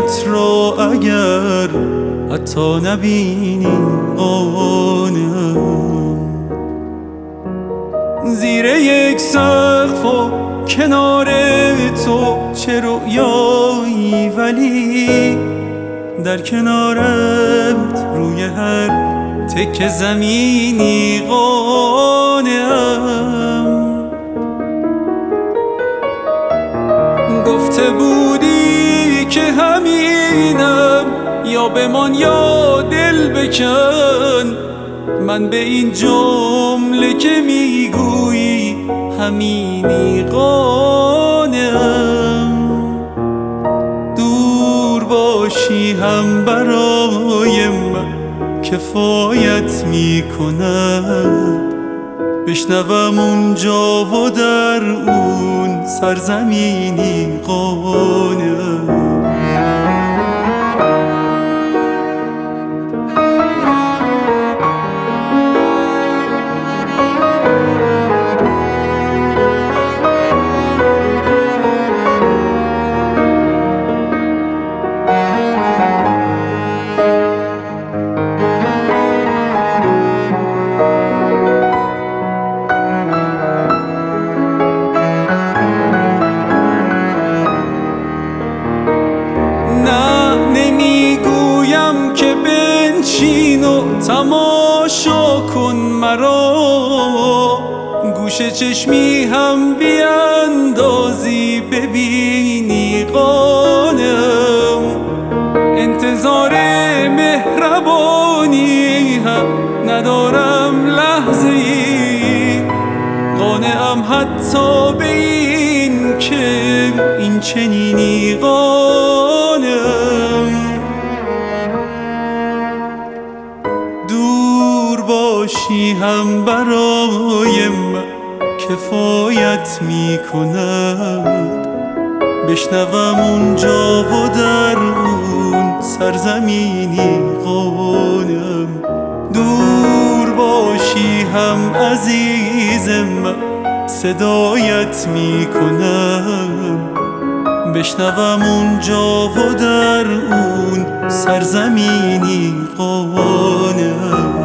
رویت را اگر حتی نبینی قانم، زیر یک سقف و کنار تو چه رویایی، ولی در کنارت روی هر تکه زمینی قانم. گفته بودی که همینم، یا بمان یا دل بکن، من به این جمله که میگویی همینی قانم. دور باشی هم برای من کفایت میکند، بشنوم اونجا و در اون سرزمینی قانم. که بنشین و تماشا کن مرا، گوش چشمی هم بیاندازی ببینی قانم. انتظار مهربانی هم ندارم لحظه ای، قانعم حتی به این که این چنینی قانم. دور باشی هم برای من کفایت میکند، بشنوم اونجا و در اون سرزمینی قانم. دور باشی هم عزیز من صدایت میکنم، بشنوم اونجا و در اون سرزمینی قانم.